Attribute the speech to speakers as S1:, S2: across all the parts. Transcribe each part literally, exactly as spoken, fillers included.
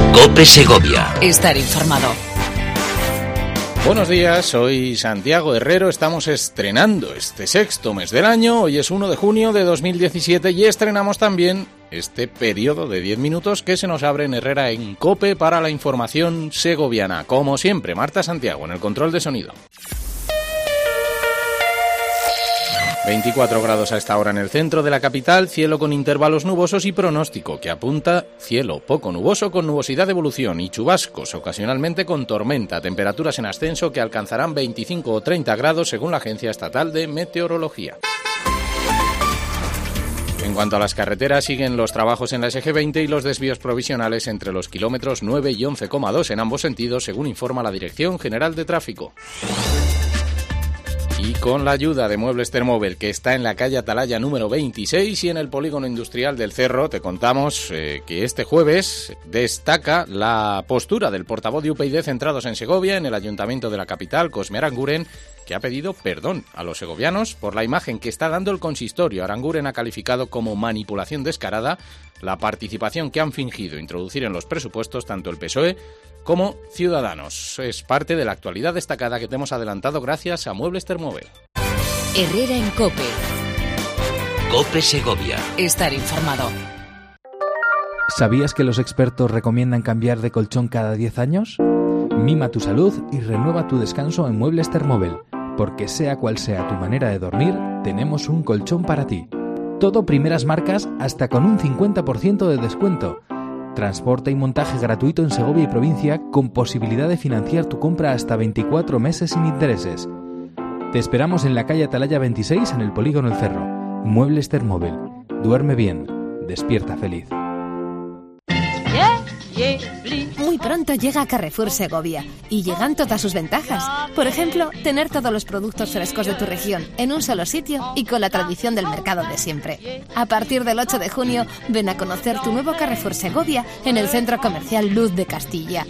S1: COPE Segovia.
S2: Estar informado.
S3: Buenos días, soy Santiago Herrero. Estamos estrenando este sexto mes del año. Hoy es primero de junio de dos mil diecisiete y estrenamos también este periodo de diez minutos que se nos abre en Herrera en COPE para la información segoviana. Como siempre, Marta Santiago en el control de sonido. veinticuatro grados a esta hora en el centro de la capital, cielo con intervalos nubosos y pronóstico que apunta cielo poco nuboso con nubosidad de evolución y chubascos, ocasionalmente con tormenta, temperaturas en ascenso que alcanzarán veinticinco o treinta grados según la Agencia Estatal de Meteorología. En cuanto a las carreteras, siguen los trabajos en la ese ge veinte y los desvíos provisionales entre los kilómetros nueve y once coma dos en ambos sentidos, según informa la Dirección General de Tráfico. Y con la ayuda de Muebles Thermobel, que está en la calle Atalaya número veintiséis y en el polígono industrial del Cerro, te contamos eh, que este jueves destaca la postura del portavoz de U P y D centrados en Segovia, en el ayuntamiento de la capital, Cosme Aranguren, que ha pedido perdón a los segovianos por la imagen que está dando el consistorio. Aranguren ha calificado como manipulación descarada la participación que han fingido introducir en los presupuestos tanto el P S O E como Ciudadanos. Es parte de la actualidad destacada que te hemos adelantado gracias a Muebles Thermobel.
S2: Herrera en COPE.
S1: COPE Segovia.
S2: Estar informado.
S4: ¿Sabías que los expertos recomiendan cambiar de colchón cada diez años? Mima tu salud y renueva tu descanso en Muebles Thermobel, porque sea cual sea tu manera de dormir, tenemos un colchón para ti. Todo primeras marcas hasta con un cincuenta por ciento de descuento. Transporte y montaje gratuito en Segovia y provincia con posibilidad de financiar tu compra hasta veinticuatro meses sin intereses. Te esperamos en la calle Atalaya veintiséis en el polígono El Cerro. Muebles Thermobel. Duerme bien. Despierta feliz.
S5: Muy pronto llega Carrefour Segovia y llegan todas sus ventajas. Por ejemplo, tener todos los productos frescos de tu región en un solo sitio y con la tradición del mercado de siempre. A partir del ocho de junio, ven a conocer tu nuevo Carrefour Segovia en el Centro Comercial Luz de Castilla.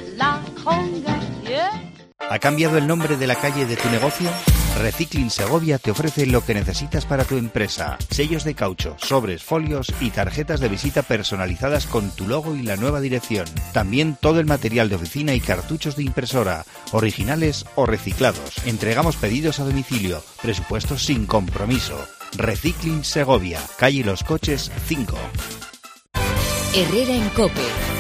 S6: ¿Ha cambiado el nombre de la calle de tu negocio? Recicling Segovia te ofrece lo que necesitas para tu empresa. Sellos de caucho, sobres, folios y tarjetas de visita personalizadas con tu logo y la nueva dirección. También todo el material de oficina y cartuchos de impresora, originales o reciclados. Entregamos pedidos a domicilio, presupuestos sin compromiso. Recicling Segovia, calle Los Coches cinco.
S2: Herrera en COPE.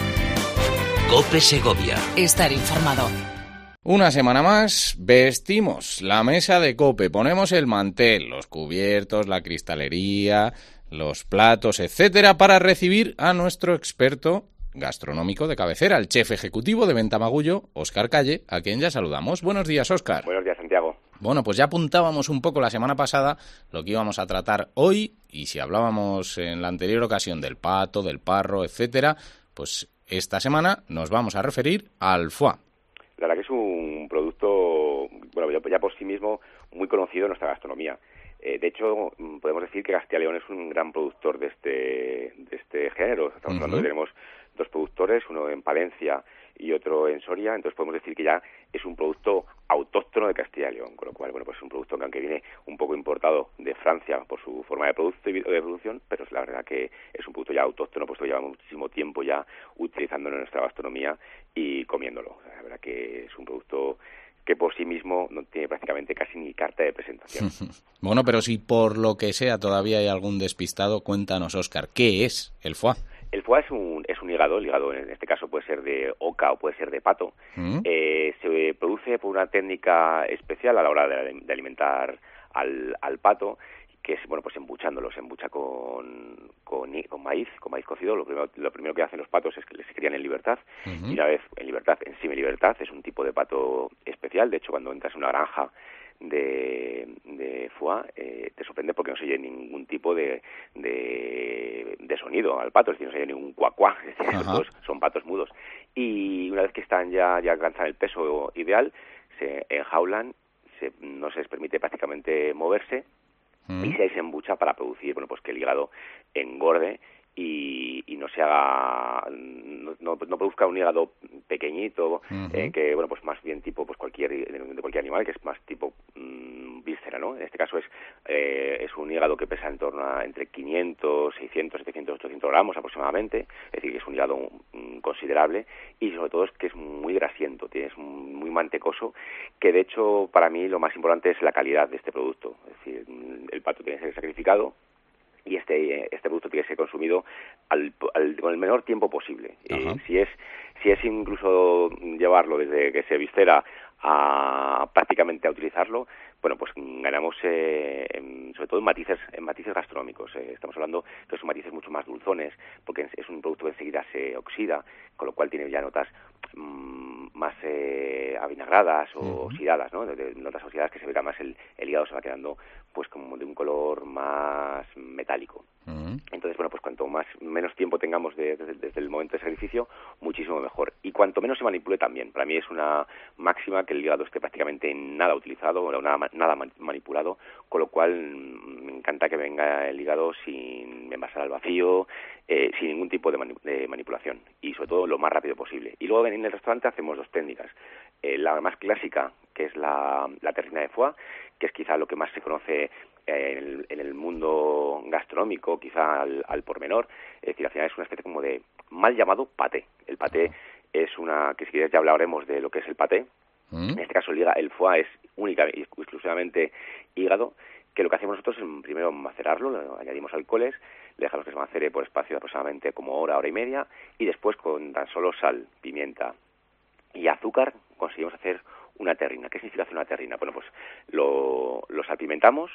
S1: COPE Segovia.
S2: Estar informado.
S3: Una semana más, vestimos la mesa de COPE, ponemos el mantel, los cubiertos, la cristalería, los platos, etcétera, para recibir a nuestro experto gastronómico de cabecera, el chef ejecutivo de Ventamagullo, Óscar Calle, a quien ya saludamos. Buenos días, Óscar.
S7: Buenos días, Santiago.
S3: Bueno, pues ya apuntábamos un poco la semana pasada lo que íbamos a tratar hoy, y si hablábamos en la anterior ocasión del pato, del parro, etcétera, pues esta semana nos vamos a referir al foie.
S7: La verdad que es un producto, bueno, ya, ya por sí mismo muy conocido en nuestra gastronomía. Eh, de hecho, podemos decir que Castilla y León es un gran productor de este de este género. Estamos uh-huh. hablando de que tenemos dos productores, uno en Palencia y otro en Soria, entonces podemos decir que ya es un producto autóctono de Castilla y León, con lo cual, bueno, pues es un producto que aunque viene un poco importado de Francia por su forma de producto y de producción, pero es la verdad que es un producto ya autóctono, pues lo llevamos muchísimo tiempo ya utilizándolo en nuestra gastronomía y comiéndolo. La verdad que es un producto que por sí mismo no tiene prácticamente casi ni carta de presentación.
S3: Bueno, pero si por lo que sea todavía hay algún despistado, cuéntanos, Óscar, ¿qué es el foie?
S7: El foie es un, es un hígado, el hígado en este caso puede ser de oca o puede ser de pato. ¿Mm? Eh, se produce por una técnica especial a la hora de, de alimentar al, al pato, que es, bueno, pues embuchándolo, se embucha con, con, con maíz, con maíz cocido. Lo primero, lo primero que hacen los patos es que les crían en libertad, uh-huh. y una vez en libertad, en semi-libertad, es un tipo de pato especial. De hecho, cuando entras en una granja de, de foie, eh, te sorprende porque no se oye ningún tipo de, de, de sonido al pato, es decir, no se oye ningún cuacuá, es decir, uh-huh. son patos mudos. Y una vez que están ya, ya alcanzan el peso ideal, se enjaulan, se, no se les permite prácticamente moverse, mm. y se desembucha para producir, bueno, pues que el hígado engorde y, y no se haga, no, no, no produzca un hígado pequeñito, uh-huh. eh, que, bueno, pues más bien tipo, pues cualquier, de cualquier animal, que es más tipo mmm, visceral. víscera, ¿no? En este caso es eh, es un hígado que pesa en torno a entre quinientos, seiscientos, setecientos, ochocientos gramos aproximadamente, es decir, que es un hígado um, considerable y sobre todo es que es muy grasiento, es muy mantecoso, que de hecho para mí lo más importante es la calidad de este producto, es decir, el pato tiene que ser sacrificado y este este producto tiene que ser consumido al, al, con el menor tiempo posible. Eh, si es si es incluso llevarlo desde que se viscera a prácticamente a utilizarlo, bueno, pues ganamos eh, en, sobre todo en matices en matices gastronómicos. Eh, estamos hablando que son matices mucho más dulzones, porque es un producto que enseguida se oxida, con lo cual tiene ya notas mmm, más eh, avinagradas o uh-huh. oxidadas, ¿no? De, de notas oxidadas que se ve que además el, el hígado se va quedando pues como de un color más metálico. Uh-huh. Entonces, bueno, pues cuanto más menos tiempo tengamos de, de, desde el momento de sacrificio, muchísimo mejor. Y cuanto menos se manipule también. Para mí es una máxima que el hígado esté prácticamente nada utilizado o nada, nada manipulado, con lo cual me encanta que venga el hígado sin envasar al vacío, eh, sin ningún tipo de, mani- de manipulación y sobre todo lo más rápido posible. Y luego en el restaurante hacemos dos técnicas. Eh, la más clásica, que es la, la terrina de foie, que es quizá lo que más se conoce en el, en el mundo gastronómico, quizá al, al por menor. Es decir, al final es una especie como de mal llamado paté. El paté es una, que si quieres ya hablaremos de lo que es el paté. ¿Mm? En este caso el, el foie es única y exclusivamente hígado, que lo que hacemos nosotros es primero macerarlo, lo añadimos alcoholes, le dejamos que se macere por espacio de aproximadamente como hora, hora y media, y después con tan solo sal, pimienta y azúcar conseguimos hacer una terrina. ¿Qué significa hacer una terrina? Bueno, pues lo, lo salpimentamos.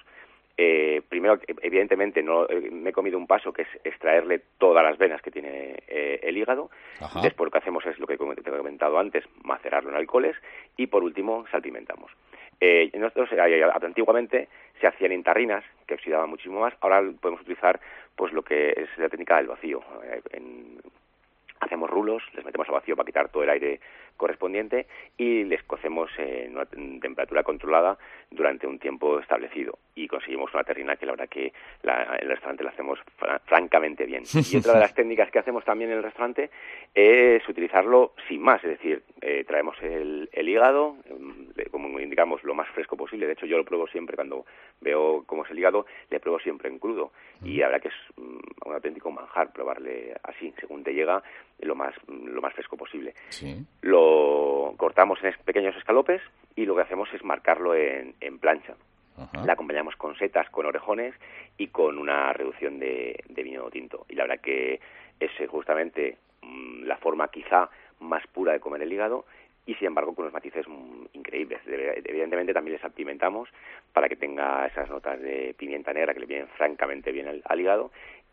S7: Eh, primero, evidentemente, no eh, me he comido un paso que es extraerle todas las venas que tiene eh, el hígado. Ajá. Después lo que hacemos es lo que te he comentado antes, macerarlo en alcoholes y por último salpimentamos. Eh, nosotros eh, antiguamente se hacían en tarrinas que oxidaban muchísimo más. Ahora podemos utilizar pues lo que es la técnica del vacío. Eh, en, hacemos rulos, les metemos al vacío para quitar todo el aire correspondiente y les cocemos en una temperatura controlada durante un tiempo establecido y conseguimos una terrina que la verdad que la, en el restaurante la hacemos fran- francamente bien. Y otra de las técnicas que hacemos también en el restaurante es utilizarlo sin más, es decir, eh, traemos el, el hígado, eh, como indicamos, lo más fresco posible. De hecho, yo lo pruebo siempre cuando veo cómo es el hígado, le pruebo siempre en crudo y la verdad que es um, un auténtico manjar probarle así, según te llega, lo más lo más fresco posible. Sí. Lo cortamos en pequeños escalopes y lo que hacemos es marcarlo en, en plancha. Ajá. La acompañamos con setas, con orejones y con una reducción de, de vino tinto. Y la verdad que es justamente mmm, la forma quizá más pura de comer el hígado y sin embargo con unos matices increíbles. Evidentemente también les salpimentamos para que tenga esas notas de pimienta negra que le vienen francamente bien al, al hígado.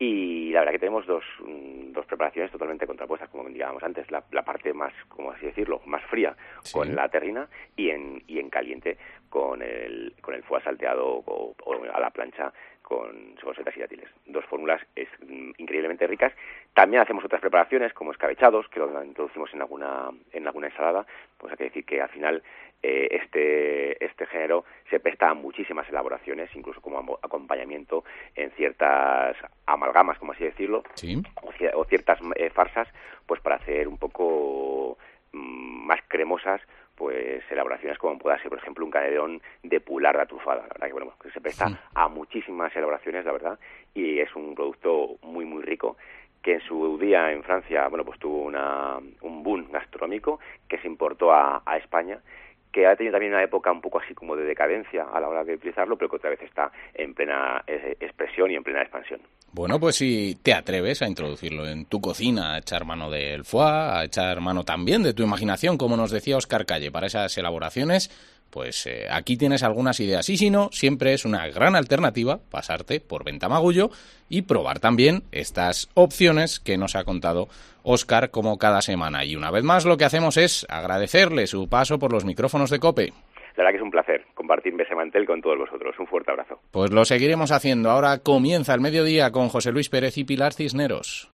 S7: Y la verdad que tenemos dos, dos preparaciones totalmente contrapuestas, como indicábamos antes, la, la parte más, como así decirlo, más fría, sí, con la terrina y en, y en caliente con el, con el foie salteado o, o a la plancha con, con setas y dátiles. Dos fórmulas es, mm, increíblemente ricas. También hacemos otras preparaciones como escabechados, que lo introducimos en alguna, en alguna ensalada. Pues hay que decir que al final eh, este, este género se presta a muchísimas elaboraciones, incluso como acompañamiento en ciertas amalgamas, como así decirlo, ¿sí? o, o ciertas eh, farsas, pues para hacer un poco mmm, más cremosas pues elaboraciones como pueda ser, por ejemplo, un canelón de pularda trufada. La verdad que, bueno, que se presta sí. a muchísimas elaboraciones, la verdad, y es un producto muy, muy rico que en su día en Francia, bueno, pues tuvo una, un boom gastronómico que se importó a, a España, que ha tenido también una época un poco así como de decadencia a la hora de utilizarlo, pero que otra vez está en plena eh, expresión y en plena expansión.
S3: Bueno, pues si te atreves a introducirlo en tu cocina, a echar mano del foie, a echar mano también de tu imaginación, como nos decía Óscar Calle, para esas elaboraciones, pues eh, aquí tienes algunas ideas. Y si no, siempre es una gran alternativa pasarte por Ventamagullo y probar también estas opciones que nos ha contado Óscar como cada semana. Y una vez más lo que hacemos es agradecerle su paso por los micrófonos de COPE.
S7: La verdad que es un placer compartir ese mantel con todos vosotros. Un fuerte abrazo.
S3: Pues lo seguiremos haciendo. Ahora comienza el mediodía con José Luis Pérez y Pilar Cisneros.